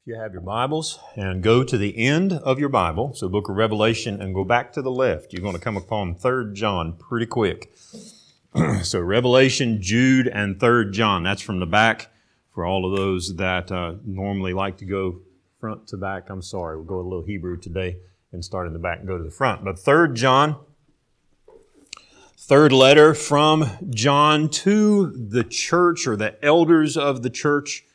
If you have your Bibles and go to the end of your Bible, so book of Revelation, and go back to the left, you're going to come upon 3 John pretty quick. So Revelation, Jude, and 3 John. That's from the back for all of those that normally like to go front to back. I'm sorry, we'll go a little Hebrew today and start in the back and go to the front. But 3 John, third letter from John to the church or the elders of the church.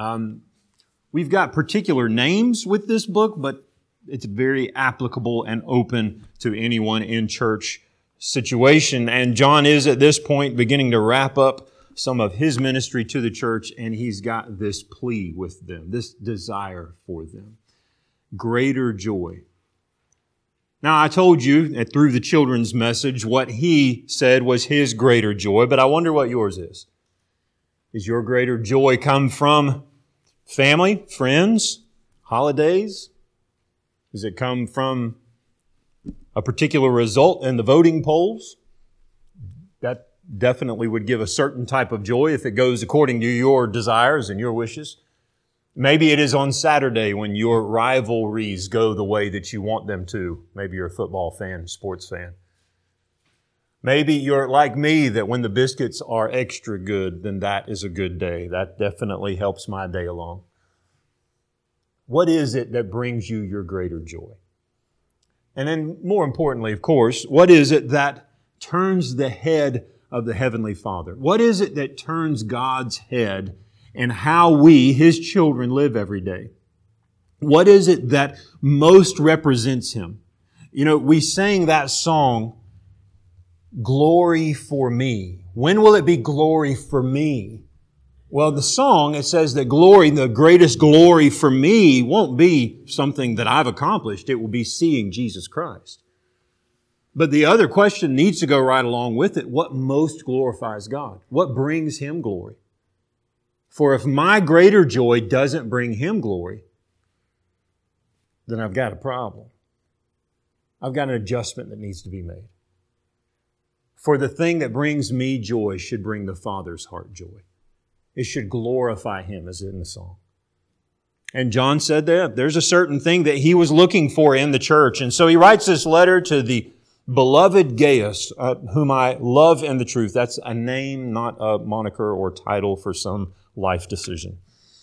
We've got particular names with this book, but it's very applicable and open to anyone in church situation. And John is at this point beginning to wrap up some of his ministry to the church, and he's got this plea with them, this desire for them. Greater joy. Now, I told you through the children's message what he said was his greater joy, but I wonder what yours is. Does your greater joy come from family, friends, holidays? Does it come from a particular result in the voting polls? That definitely would give a certain type of joy if it goes according to your desires and your wishes. Maybe it is on Saturday when your rivalries go the way that you want them to. Maybe you're a football fan, sports fan. Maybe you're like me, that when the biscuits are extra good, then that is a good day. That definitely helps my day along. What is it that brings you your greater joy? And then more importantly, of course, what is it that turns the head of the Heavenly Father? What is it that turns God's head and how we, His children, live every day? What is it that most represents Him? You know, we sang that song, Glory for Me. When will it be glory for me? Well, the song, it says that glory, the greatest glory for me, won't be something that I've accomplished. It will be seeing Jesus Christ. But the other question needs to go right along with it. What most glorifies God? What brings Him glory? For if my greater joy doesn't bring Him glory, then I've got a problem. I've got an adjustment that needs to be made. For the thing that brings me joy should bring the Father's heart joy. It should glorify Him, as in the song. And John said that there's a certain thing that he was looking for in the church. And so he writes this letter to the beloved Gaius, whom I love in the truth. That's a name, not a moniker or title for some life decision.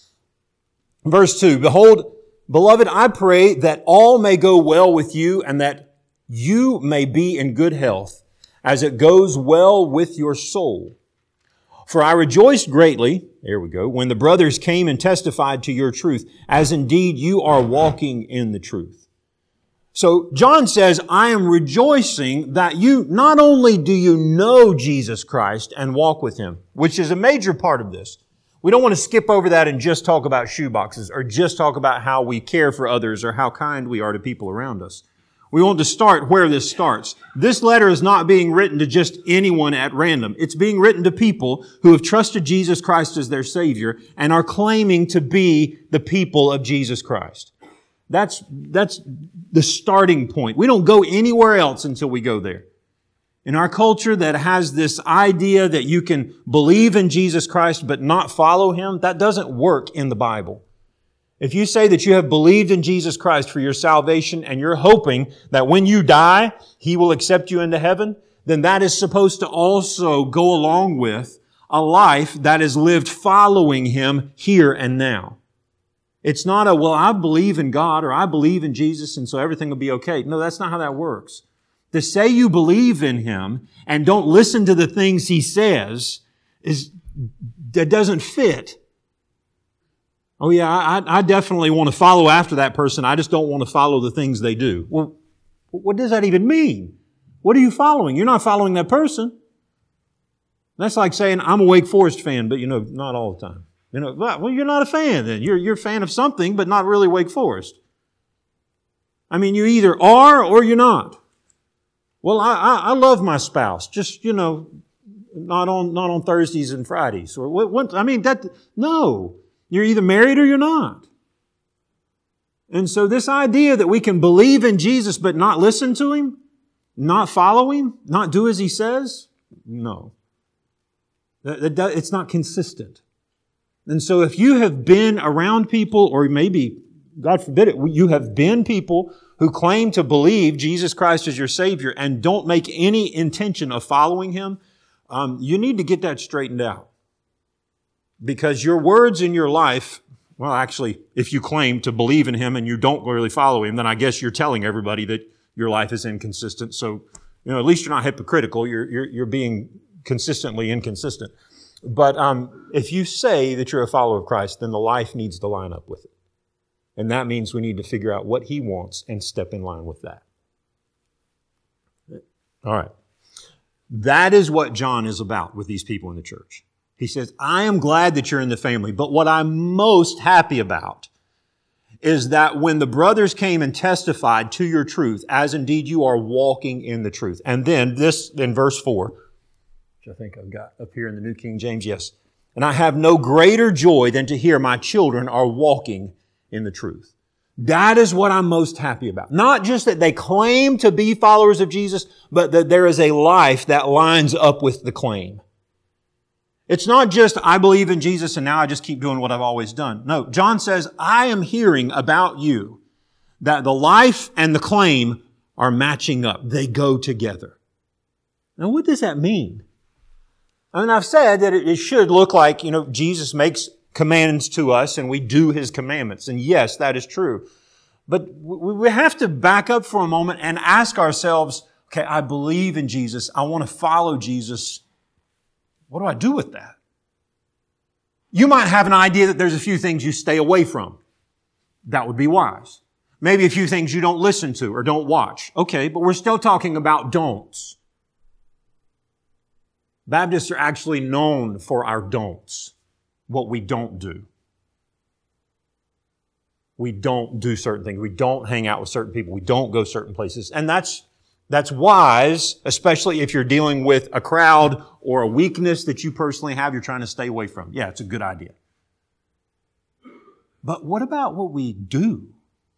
Verse 2, Behold, beloved, I pray that all may go well with you and that you may be in good health, as it goes well with your soul. For I rejoiced greatly, there we go, when the brothers came and testified to your truth, as indeed you are walking in the truth. So John says, I am rejoicing that you, not only do you know Jesus Christ and walk with Him, which is a major part of this. We don't want to skip over that and just talk about shoeboxes or just talk about how we care for others or how kind we are to people around us. We want to start where this starts. This letter is not being written to just anyone at random. It's being written to people who have trusted Jesus Christ as their Savior and are claiming to be the people of Jesus Christ. That's the starting point. We don't go anywhere else until we go there. In our culture that has this idea that you can believe in Jesus Christ but not follow Him, that doesn't work in the Bible. If you say that you have believed in Jesus Christ for your salvation and you're hoping that when you die, He will accept you into heaven, then that is supposed to also go along with a life that is lived following Him here and now. It's not well, I believe in God or I believe in Jesus and so everything will be okay. No, that's not how that works. To say you believe in Him and don't listen to the things He says that doesn't fit. Oh yeah, I definitely want to follow after that person. I just don't want to follow the things they do. Well, what does that even mean? What are you following? You're not following that person. That's like saying, I'm a Wake Forest fan, but not all the time. Well, you're not a fan then. You're a fan of something, but not really Wake Forest. I mean, you either are or you're not. Well, I love my spouse, just, not on Thursdays and Fridays. Or what? No. You're either married or you're not. And so this idea that we can believe in Jesus but not listen to Him, not follow Him, not do as He says, no. It's not consistent. And so if you have been around people, or maybe, God forbid it, you have been people who claim to believe Jesus Christ is your Savior and don't make any intention of following Him, you need to get that straightened out. Because your words in your life, well, actually, if you claim to believe in Him and you don't really follow Him, then I guess you're telling everybody that your life is inconsistent. So, at least you're not hypocritical. You're being consistently inconsistent. But if you say that you're a follower of Christ, then the life needs to line up with it. And that means we need to figure out what He wants and step in line with that. All right. That is what John is about with these people in the church. He says, I am glad that you're in the family, but what I'm most happy about is that when the brothers came and testified to your truth, as indeed you are walking in the truth. And then this, in verse 4, which I think I've got up here in the New King James, yes. And I have no greater joy than to hear my children are walking in the truth. That is what I'm most happy about. Not just that they claim to be followers of Jesus, but that there is a life that lines up with the claim. It's not just, I believe in Jesus and now I just keep doing what I've always done. No, John says, I am hearing about you that the life and the claim are matching up. They go together. Now, what does that mean? I mean, I've said that it should look like, Jesus makes commands to us and we do His commandments. And yes, that is true. But we have to back up for a moment and ask ourselves, okay, I believe in Jesus. I want to follow Jesus. What do I do with that? You might have an idea that there's a few things you stay away from. That would be wise. Maybe a few things you don't listen to or don't watch. Okay, but we're still talking about don'ts. Baptists are actually known for our don'ts, what we don't do. We don't do certain things. We don't hang out with certain people. We don't go certain places. And that's wise, especially if you're dealing with a crowd or a weakness that you personally have you're trying to stay away from. Yeah, it's a good idea. But what about what we do?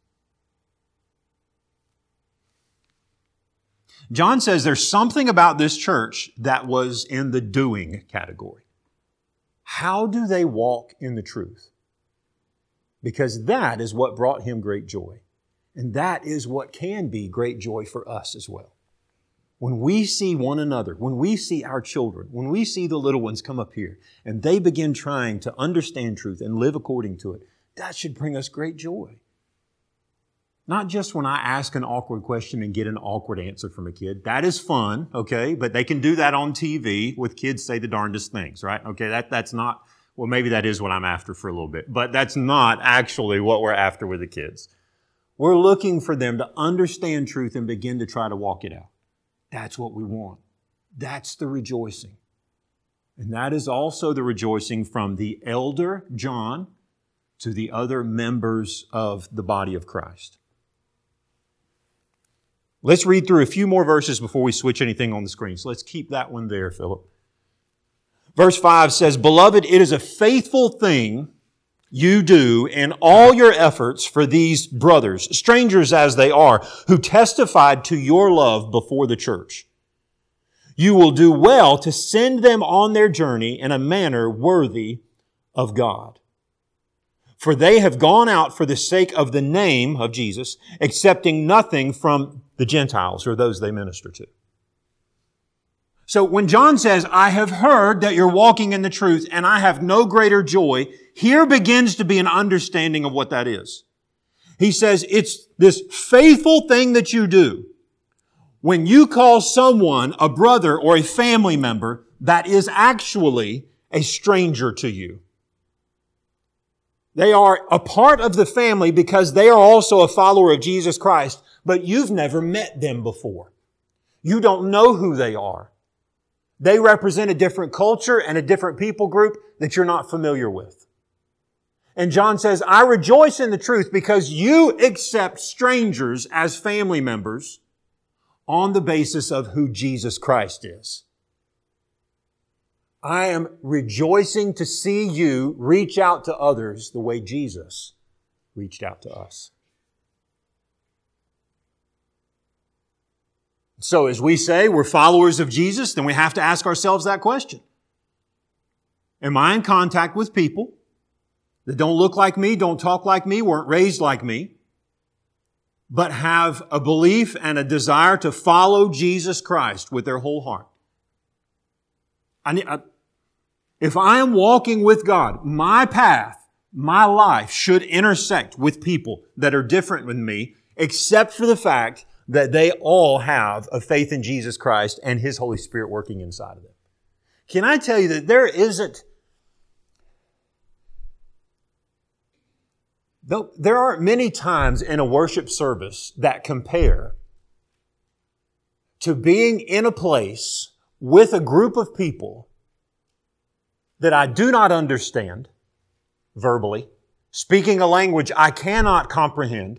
John says there's something about this church that was in the doing category. How do they walk in the truth? Because that is what brought him great joy. And that is what can be great joy for us as well. When we see one another, when we see our children, when we see the little ones come up here and they begin trying to understand truth and live according to it, that should bring us great joy. Not just when I ask an awkward question and get an awkward answer from a kid. That is fun, okay? But they can do that on TV with kids say the darndest things, right? Okay, that's not, well, maybe that is what I'm after for a little bit, but that's not actually what we're after with the kids. We're looking for them to understand truth and begin to try to walk it out. That's what we want. That's the rejoicing. And that is also the rejoicing from the elder John to the other members of the body of Christ. Let's read through a few more verses before we switch anything on the screen. So let's keep that one there, Philip. Verse 5 says, Beloved, it is a faithful thing you do in all your efforts for these brothers, strangers as they are, who testified to your love before the church. You will do well to send them on their journey in a manner worthy of God. For they have gone out for the sake of the name of Jesus, accepting nothing from the Gentiles or those they minister to. So when John says, I have heard that you're walking in the truth and I have no greater joy, here begins to be an understanding of what that is. He says, it's this faithful thing that you do. When you call someone a brother or a family member that is actually a stranger to you. They are a part of the family because they are also a follower of Jesus Christ, but you've never met them before. You don't know who they are. They represent a different culture and a different people group that you're not familiar with. And John says, I rejoice in the truth because you accept strangers as family members on the basis of who Jesus Christ is. I am rejoicing to see you reach out to others the way Jesus reached out to us. So as we say we're followers of Jesus, then we have to ask ourselves that question. Am I in contact with people that don't look like me, don't talk like me, weren't raised like me, but have a belief and a desire to follow Jesus Christ with their whole heart. If I am walking with God, my path, my life should intersect with people that are different than me, except for the fact that they all have a faith in Jesus Christ and His Holy Spirit working inside of them. Can I tell you that there aren't many times in a worship service that compare to being in a place with a group of people that I do not understand verbally, speaking a language I cannot comprehend,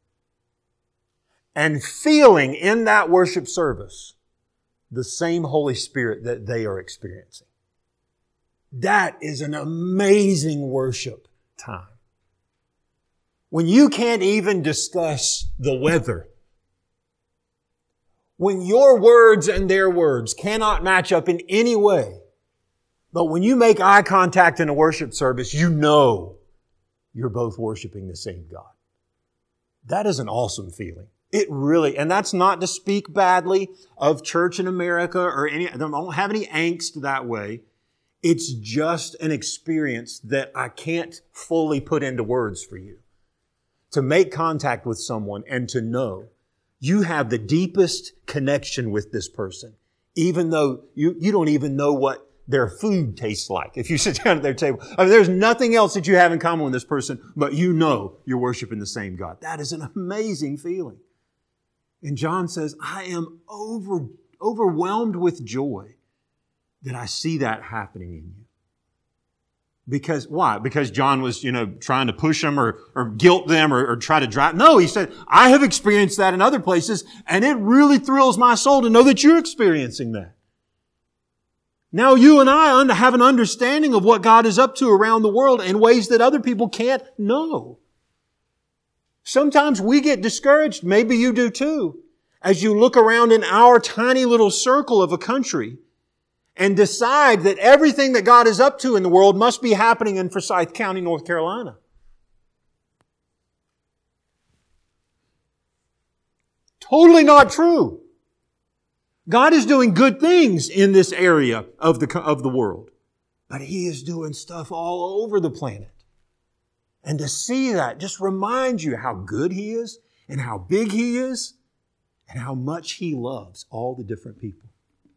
and feeling in that worship service the same Holy Spirit that they are experiencing. That is an amazing worship time. When you can't even discuss the weather, when your words and their words cannot match up in any way, but when you make eye contact in a worship service, you know you're both worshiping the same God. That is an awesome feeling. It really, and that's not to speak badly of church in America or I don't have any angst that way. It's just an experience that I can't fully put into words for you. To make contact with someone and to know you have the deepest connection with this person, even though you don't even know what their food tastes like. If you sit down at their table, there's nothing else that you have in common with this person, but you know you're worshiping the same God. That is an amazing feeling. And John says, I am overwhelmed with joy that I see that happening in you. Because, why? Because John was, trying to push them or guilt them or try to drive. No, he said, I have experienced that in other places, and it really thrills my soul to know that you're experiencing that. Now you and I have an understanding of what God is up to around the world in ways that other people can't know. Sometimes we get discouraged, maybe you do too, as you look around in our tiny little circle of a country and decide that everything that God is up to in the world must be happening in Forsyth County, North Carolina. Totally not true. God is doing good things in this area of the world, but He is doing stuff all over the planet. And to see that just reminds you how good He is and how big He is and how much He loves all the different people.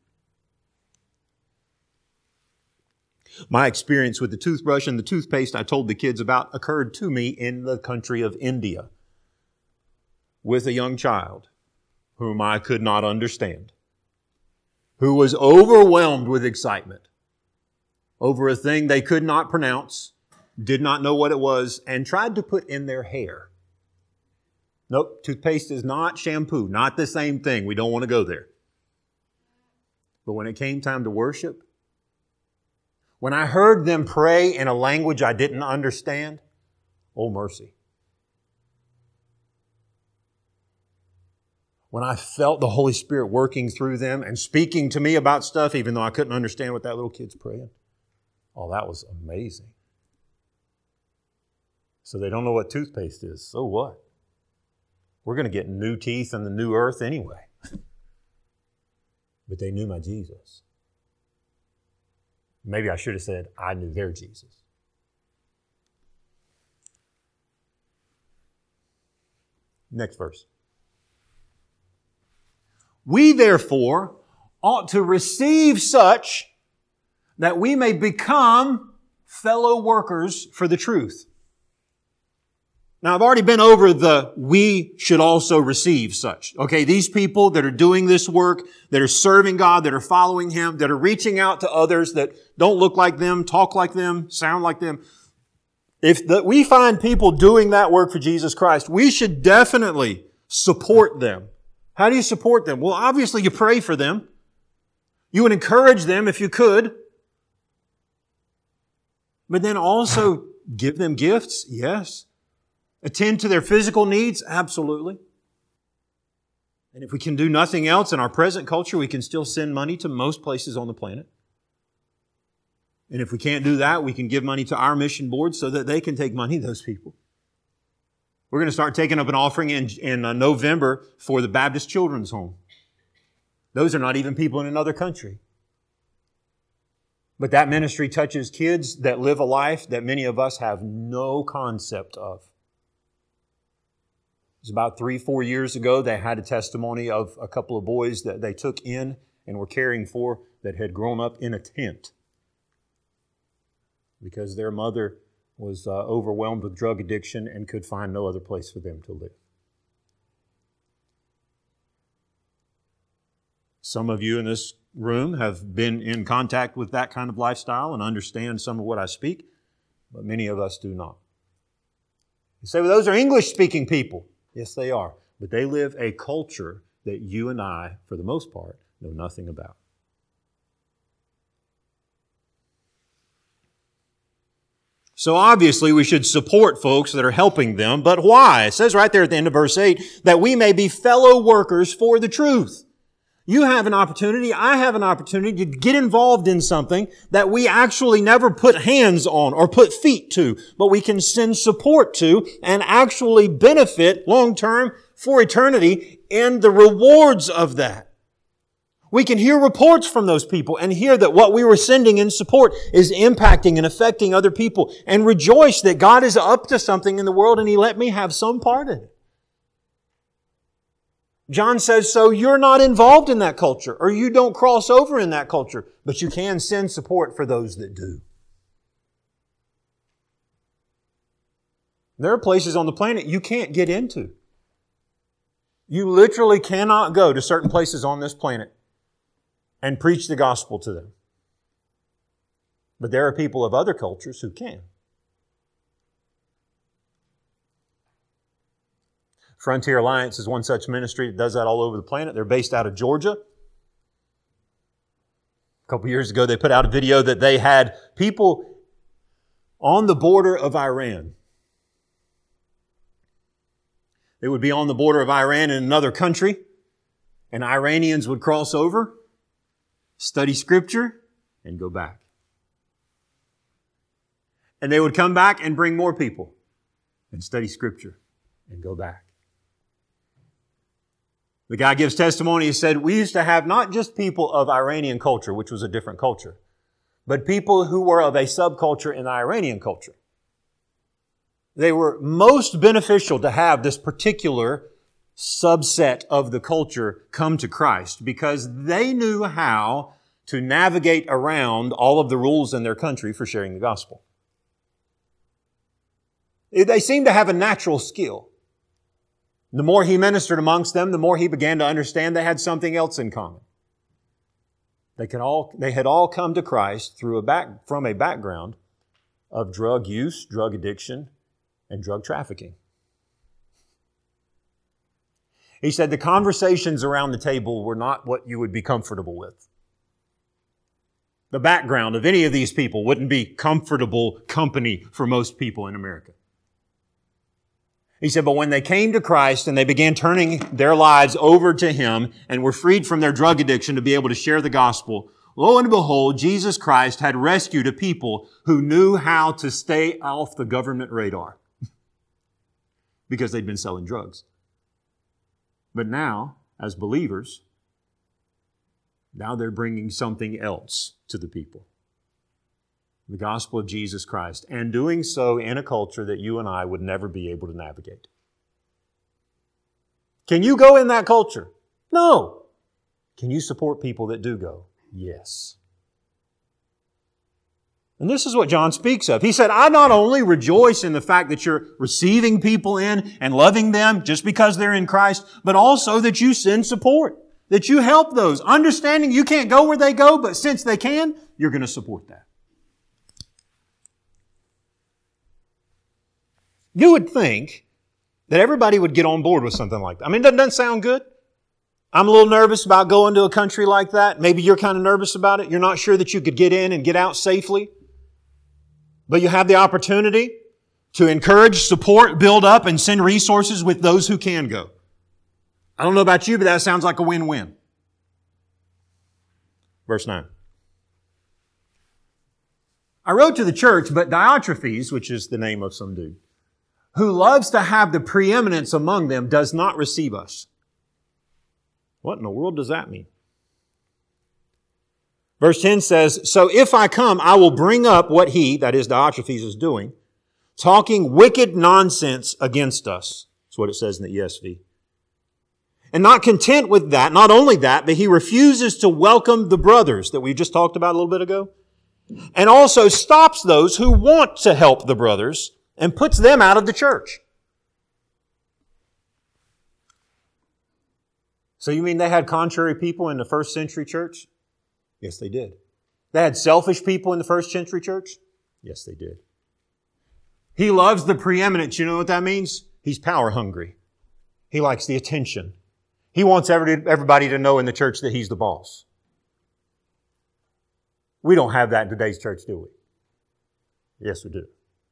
My experience with the toothbrush and the toothpaste I told the kids about occurred to me in the country of India with a young child whom I could not understand, who was overwhelmed with excitement over a thing they could not pronounce, did not know what it was, and tried to put in their hair. Nope, toothpaste is not shampoo, not the same thing. We don't want to go there. But when it came time to worship, when I heard them pray in a language I didn't understand, oh mercy. When I felt the Holy Spirit working through them and speaking to me about stuff, even though I couldn't understand what that little kid's praying, oh, that was amazing. So they don't know what toothpaste is. So what? We're going to get new teeth in the new earth anyway. But they knew my Jesus. Maybe I should have said, I knew their Jesus. Next verse. We therefore ought to receive such that we may become fellow workers for the truth. Now, I've already been over we should also receive such. Okay, these people that are doing this work, that are serving God, that are following Him, that are reaching out to others that don't look like them, talk like them, sound like them. If we find people doing that work for Jesus Christ, we should definitely support them. How do you support them? Well, obviously you pray for them. You would encourage them if you could. But then also give them gifts, yes. Attend to their physical needs? Absolutely. And if we can do nothing else in our present culture, we can still send money to most places on the planet. And if we can't do that, we can give money to our mission board so that they can take money to those people. We're going to start taking up an offering in November for the Baptist Children's Home. Those are not even people in another country. But that ministry touches kids that live a life that many of us have no concept of. It was about 3-4 years ago, they had a testimony of a couple of boys that they took in and were caring for that had grown up in a tent because their mother was overwhelmed with drug addiction and could find no other place for them to live. Some of you in this room have been in contact with that kind of lifestyle and understand some of what I speak, but many of us do not. You say, well, those are English-speaking people. Yes, they are. But they live a culture that you and I, for the most part, know nothing about. So obviously we should support folks that are helping them, but why? It says right there at the end of verse 8, that we may be fellow workers for the truth. You have an opportunity, I have an opportunity to get involved in something that we actually never put hands on or put feet to, but we can send support to and actually benefit long-term for eternity in the rewards of that. We can hear reports from those people and hear that what we were sending in support is impacting and affecting other people and rejoice that God is up to something in the world and He let me have some part in it. John says, so you're not involved in that culture or you don't cross over in that culture, but you can send support for those that do. There are places on the planet you can't get into. You literally cannot go to certain places on this planet and preach the gospel to them. But there are people of other cultures who can. Frontier Alliance is one such ministry that does that all over the planet. They're based out of Georgia. A couple years ago, they put out a video that they had people on the border of Iran. They would be on the border of Iran in another country, and Iranians would cross over, study Scripture, and go back. And they would come back and bring more people and study Scripture and go back. The guy gives testimony. He said, we used to have not just people of Iranian culture, which was a different culture, but people who were of a subculture in the Iranian culture. They were most beneficial to have this particular subset of the culture come to Christ because they knew how to navigate around all of the rules in their country for sharing the gospel. They seemed to have a natural skill. The more he ministered amongst them, the more he began to understand they had something else in common. They had all come to Christ from a background of drug use, drug addiction, and drug trafficking. He said the conversations around the table were not what you would be comfortable with. The background of any of these people wouldn't be comfortable company for most people in America. He said, but when they came to Christ and they began turning their lives over to Him and were freed from their drug addiction to be able to share the gospel, lo and behold, Jesus Christ had rescued a people who knew how to stay off the government radar because they'd been selling drugs. But now, as believers, now they're bringing something else to the people. The gospel of Jesus Christ, and doing so in a culture that you and I would never be able to navigate. Can you go in that culture? No. Can you support people that do go? Yes. And this is what John speaks of. He said, I not only rejoice in the fact that you're receiving people in and loving them just because they're in Christ, but also that you send support, that you help those, understanding you can't go where they go, but since they can, you're going to support that. You would think that everybody would get on board with something like that. I mean, doesn't that sound good? I'm a little nervous about going to a country like that. Maybe you're kind of nervous about it. You're not sure that you could get in and get out safely. But you have the opportunity to encourage, support, build up, and send resources with those who can go. I don't know about you, but that sounds like a win-win. Verse 9. I wrote to the church, but Diotrephes, which is the name of some dude, who loves to have the preeminence among them, does not receive us. What in the world does that mean? Verse 10 says, so if I come, I will bring up what he, that is Diotrephes, is doing, talking wicked nonsense against us. That's what it says in the ESV. And not content with that, not only that, but he refuses to welcome the brothers that we just talked about a little bit ago, and also stops those who want to help the brothers and puts them out of the church. So you mean they had contrary people in the first century church? Yes, they did. They had selfish people in the first century church? Yes, they did. He loves the preeminence. You know what that means? He's power hungry. He likes the attention. He wants everybody to know in the church that he's the boss. We don't have that in today's church, do we? Yes, we do.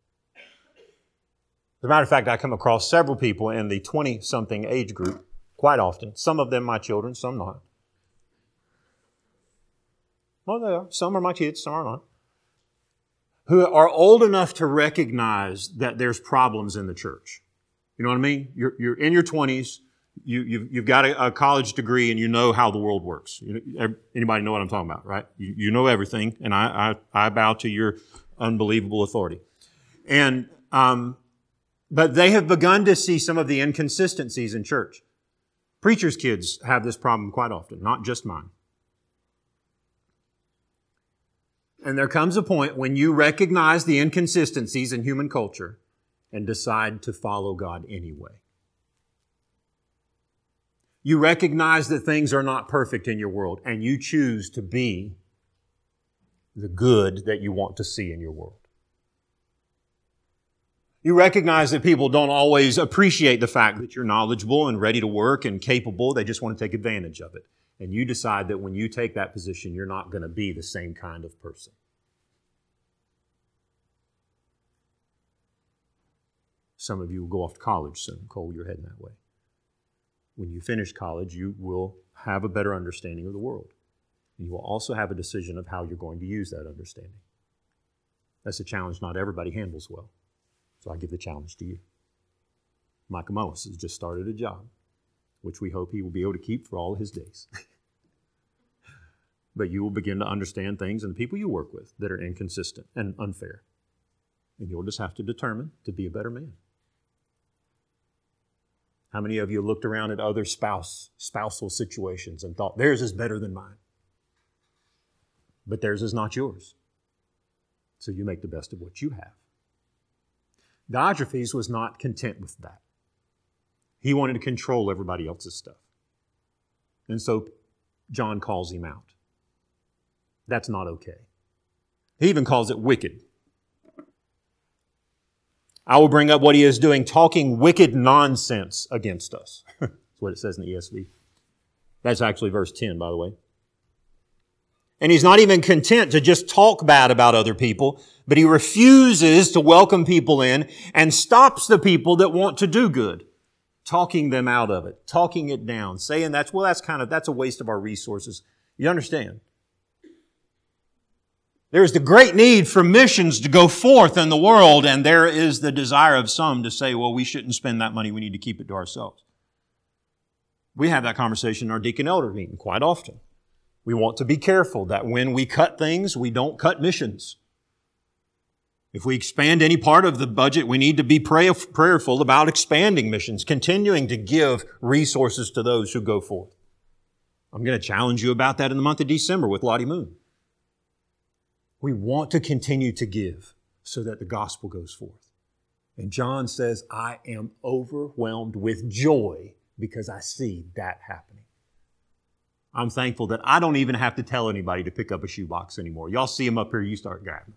As a matter of fact, I come across several people in the 20-something age group quite often. Some of them my children, some not. Well, they are. Some are my kids, some are not. Who are old enough to recognize that there's problems in the church. You know what I mean? You're in your 20s. You've got a college degree and you know how the world works. Anybody know what I'm talking about, right? You know everything, and I bow to your unbelievable authority. And but they have begun to see some of the inconsistencies in church. Preachers' kids have this problem quite often, not just mine. And there comes a point when you recognize the inconsistencies in human culture and decide to follow God anyway. You recognize that things are not perfect in your world, and you choose to be the good that you want to see in your world. You recognize that people don't always appreciate the fact that you're knowledgeable and ready to work and capable. They just want to take advantage of it. And you decide that when you take that position, you're not going to be the same kind of person. Some of you will go off to college soon. Cole, you're heading that way. When you finish college, you will have a better understanding of the world. You will also have a decision of how you're going to use that understanding. That's a challenge not everybody handles well. So I give the challenge to you. Micah Mullis has just started a job, which we hope he will be able to keep for all his days. But you will begin to understand things and the people you work with that are inconsistent and unfair. And you'll just have to determine to be a better man. How many of you looked around at other spousal situations and thought, theirs is better than mine? But theirs is not yours. So you make the best of what you have. Diotrephes was not content with that. He wanted to control everybody else's stuff. And so John calls him out. That's not okay. He even calls it wicked. I will bring up what he is doing, talking wicked nonsense against us. That's what it says in the ESV. That's actually verse 10, by the way. And he's not even content to just talk bad about other people, but he refuses to welcome people in and stops the people that want to do good, talking them out of it, talking it down, saying that's a waste of our resources. You understand? There's the great need for missions to go forth in the world, and there is the desire of some to say, well, we shouldn't spend that money, we need to keep it to ourselves. We have that conversation in our deacon elder meeting quite often. We want to be careful that when we cut things, we don't cut missions. If we expand any part of the budget, we need to be prayerful about expanding missions, continuing to give resources to those who go forth. I'm going to challenge you about that in the month of December with Lottie Moon. We want to continue to give so that the gospel goes forth. And John says, I am overwhelmed with joy because I see that happening. I'm thankful that I don't even have to tell anybody to pick up a shoebox anymore. Y'all see them up here, you start grabbing.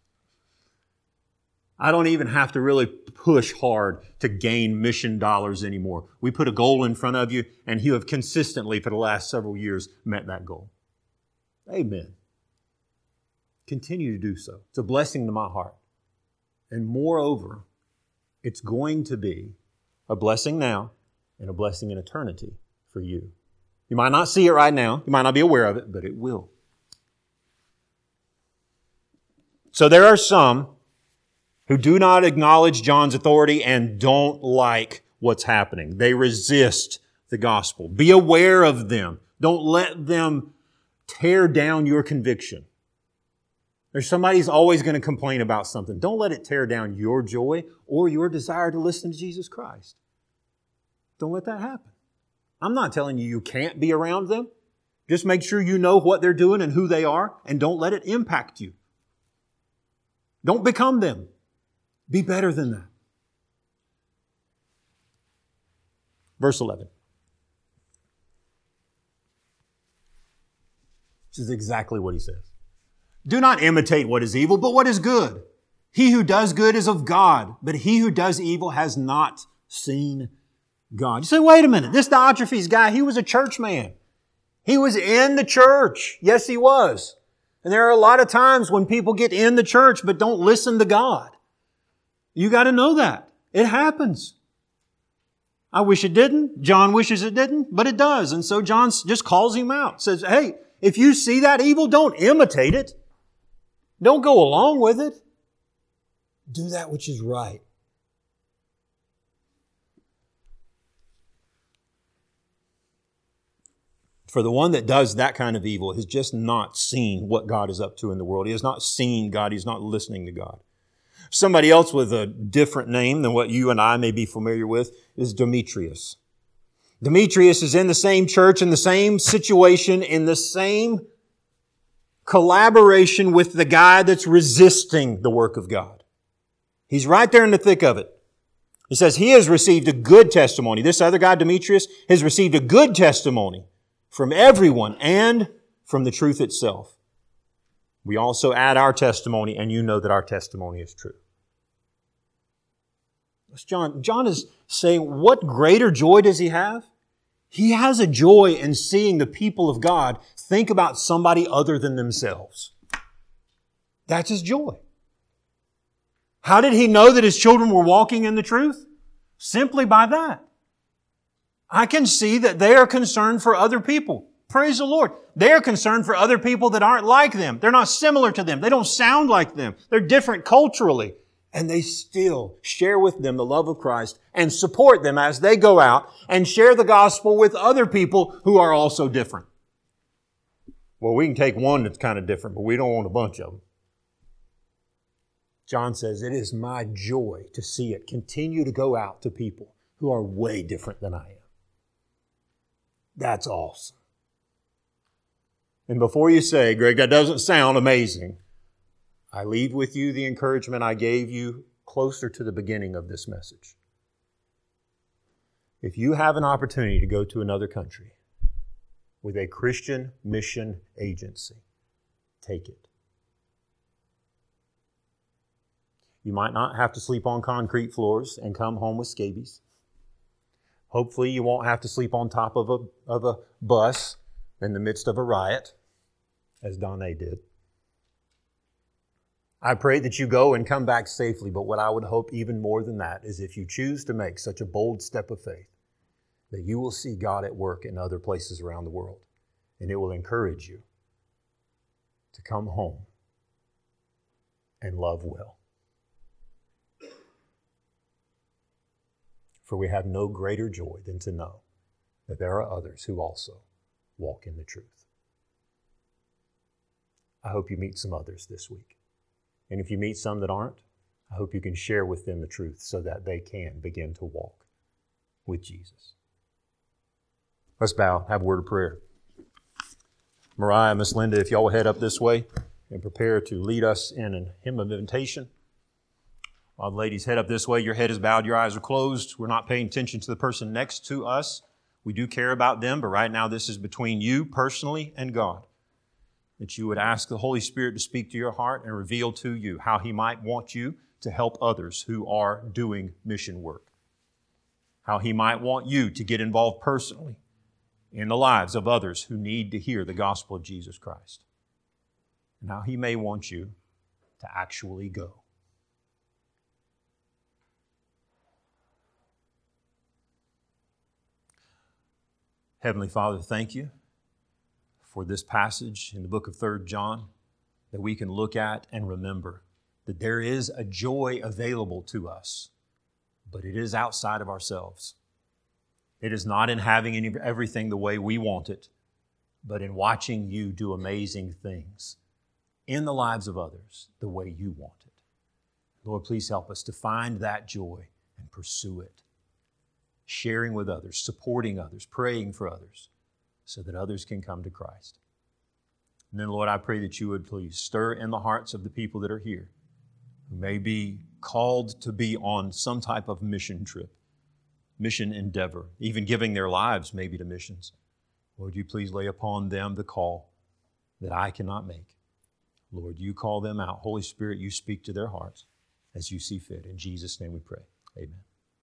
I don't even have to really push hard to gain mission dollars anymore. We put a goal in front of you, and you have consistently, for the last several years, met that goal. Amen. Continue to do so. It's a blessing to my heart. And moreover, it's going to be a blessing now and a blessing in eternity for you. You might not see it right now. You might not be aware of it, but it will. So there are some who do not acknowledge John's authority and don't like what's happening. They resist the gospel. Be aware of them. Don't let them tear down your conviction. There's somebody who's always going to complain about something. Don't let it tear down your joy or your desire to listen to Jesus Christ. Don't let that happen. I'm not telling you can't be around them. Just make sure you know what they're doing and who they are, and don't let it impact you. Don't become them. Be better than that. Verse 11. This is exactly what he says. Do not imitate what is evil, but what is good. He who does good is of God, but he who does evil has not seen God. You say, wait a minute, this Diotrephes guy, he was a church man. He was in the church. Yes, he was. And there are a lot of times when people get in the church but don't listen to God. You got to know that. It happens. I wish it didn't. John wishes it didn't, but it does. And so John just calls him out. Says, hey, if you see that evil, don't imitate it. Don't go along with it. Do that which is right. For the one that does that kind of evil has just not seen what God is up to in the world. He has not seen God. He's not listening to God. Somebody else with a different name than what you and I may be familiar with is Demetrius. Demetrius is in the same church, in the same situation, in the same collaboration with the guy that's resisting the work of God. He's right there in the thick of it. He says he has received a good testimony. This other guy, Demetrius, has received a good testimony from everyone and from the truth itself. We also add our testimony, and you know that our testimony is true. John is saying, what greater joy does he have? He has a joy in seeing the people of God think about somebody other than themselves. That's his joy. How did he know that his children were walking in the truth? Simply by that. I can see that they are concerned for other people. Praise the Lord. They are concerned for other people that aren't like them. They're not similar to them. They don't sound like them. They're different culturally. And they still share with them the love of Christ and support them as they go out and share the gospel with other people who are also different. Well, we can take one that's kind of different, but we don't want a bunch of them. John says, it is my joy to see it continue to go out to people who are way different than I am. That's awesome. And before you say, Greg, that doesn't sound amazing, I leave with you the encouragement I gave you closer to the beginning of this message. If you have an opportunity to go to another country with a Christian mission agency, take it. You might not have to sleep on concrete floors and come home with scabies. Hopefully you won't have to sleep on top of a bus in the midst of a riot, as Donné did. I pray that you go and come back safely, but what I would hope even more than that is if you choose to make such a bold step of faith, that you will see God at work in other places around the world, and it will encourage you to come home and love well. For we have no greater joy than to know that there are others who also walk in the truth. I hope you meet some others this week. And if you meet some that aren't, I hope you can share with them the truth so that they can begin to walk with Jesus. Let's bow, have a word of prayer. Mariah, Miss Linda, if y'all will head up this way and prepare to lead us in a hymn of invitation. While the ladies head up this way, your head is bowed, your eyes are closed. We're not paying attention to the person next to us. We do care about them, but right now this is between you personally and God. That you would ask the Holy Spirit to speak to your heart and reveal to you how He might want you to help others who are doing mission work. How He might want you to get involved personally in the lives of others who need to hear the gospel of Jesus Christ. And how He may want you to actually go. Heavenly Father, thank you for this passage in the book of 3 John that we can look at and remember that there is a joy available to us, but it is outside of ourselves. It is not in having everything the way we want it, but in watching you do amazing things in the lives of others the way you want it. Lord, please help us to find that joy and pursue it, sharing with others, supporting others, praying for others, so that others can come to Christ. And then, Lord, I pray that you would please stir in the hearts of the people that are here who may be called to be on some type of mission trip, mission endeavor, even giving their lives maybe to missions. Lord, you please lay upon them the call that I cannot make. Lord, you call them out. Holy Spirit, you speak to their hearts as you see fit. In Jesus' name we pray. Amen.